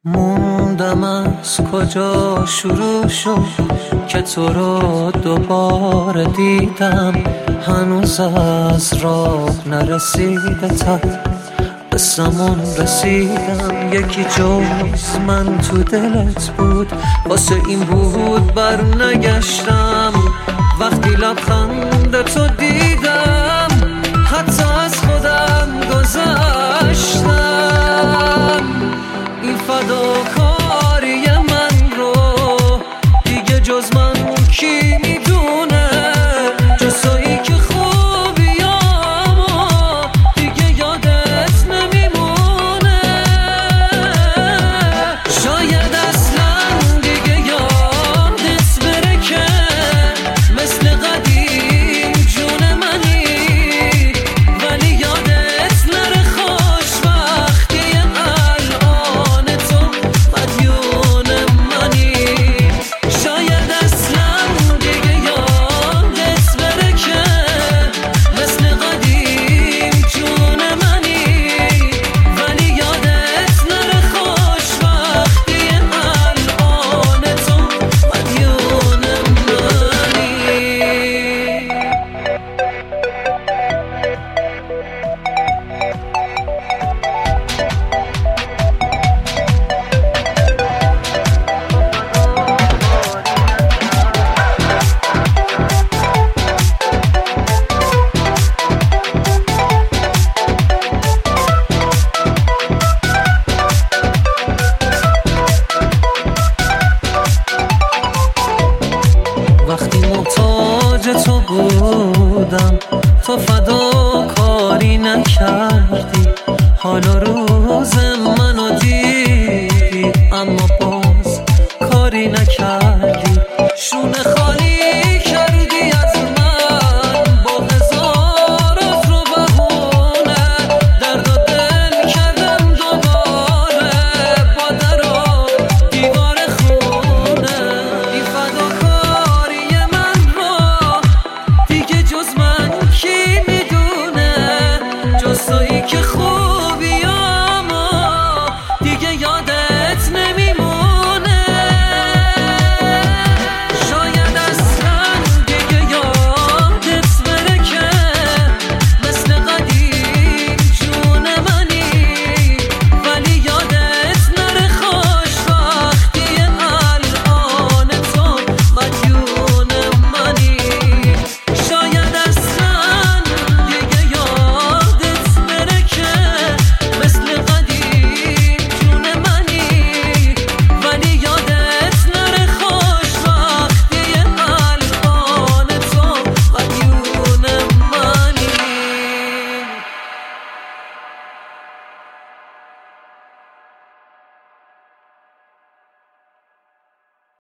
موندم از کجا شروع شد که تو رو دوباره دیدم. هنوز از راه نرسیده تا قسمون رسیدم. یکی جز من تو دلت بود، واسه این بود بر نگشتم. وقتی لبخند تو دیدم حتی از خودم گذشتم.